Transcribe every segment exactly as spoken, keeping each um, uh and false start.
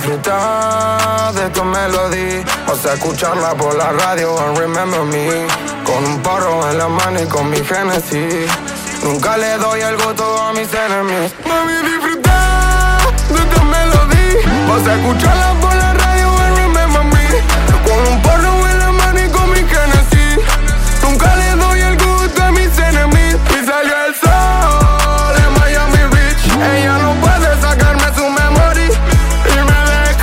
disfrutar de tu melodía. Vas a escucharla por la radio and remember me. Con un porro en la mano y con mi Genesis. Nunca le doy el gusto a mis enemigos. Mami, disfrutar de tu melodía. Vas a escucharla por la radio and remember me. Con un porro en la mano y con mi Genesis. Nunca le doy el gusto a mis enemigos. Y salió el sol en Miami Beach. Ella no puede sacarme su memoria. Y me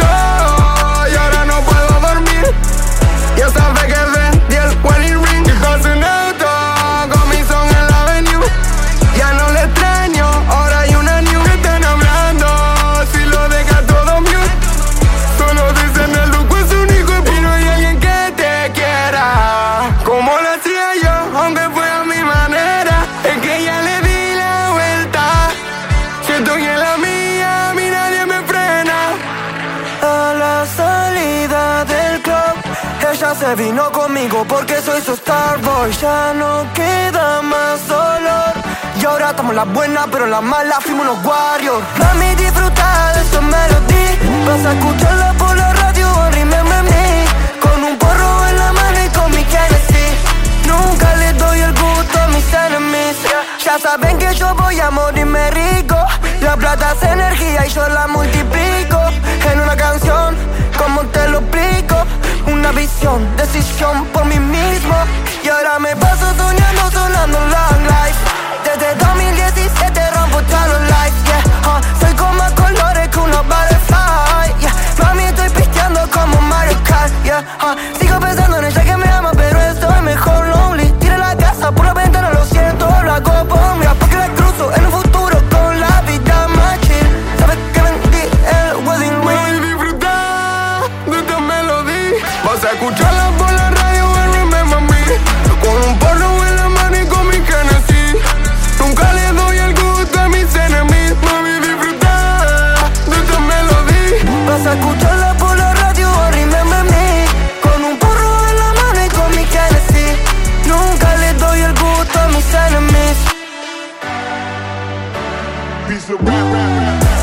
dejó y ahora no puedo dormir. Ya sabe que vendí el wedding ring. Y paso un auto con mi son en la avenue. Ya no le extraño, ahora hay una new. Que están hablando si lo deja todo mute. Solo dicen el look es único y no hay alguien que te quiera como lo hacía yo, aunque fue a mi manera. Es que ya le di la vuelta. Si estoy en la mía, a mí nadie me frena. A la salida del club, ella se vino conmigo porque soy su starboy. Ya no queda más dolor. Y ahora estamos en la buena, pero en la mala fuimos los warriors. Mami, disfruta de esta melodía. Vas a escucharla por la radio, remember me. Con un porro en la mano y con mi Genesis. Nunca le doy el gusto a mis enemies. Ya saben que yo voy a morirme rico. La plata es energía y yo la multiplico. En una canción, ¿cómo te lo explico? Una visión, decisión por mí mismo. Y ahora me paso soñando, sonando long life. Desde dos mil diecisiete rompo todos los likes, yeah. uh, Soy con más colores que una butterfly, yeah. Mami, estoy pisteando como Mario Kart, yeah. uh, Sigo pensando en ella que me ama, pero estoy mejor lonely. Tira la casa por la ventana, lo siento, lo hago por mí. Porque la cruzo en un futuro con la vida más chill. Sabes que vendí el wedding ring. Voy a disfrutar de esta melodía. Vas a escucharla por la radio and remember me. Con un porro en la mano y con mi Genesis. Nunca le doy el gusto a mis enemigos. Mami, disfrutar de esta melodía. Vas a escucharla por la radio, remember me. Con un porro en la mano y con mi Genesis. Nunca le doy el gusto a mis enemies. Piece of rap, rap, rap.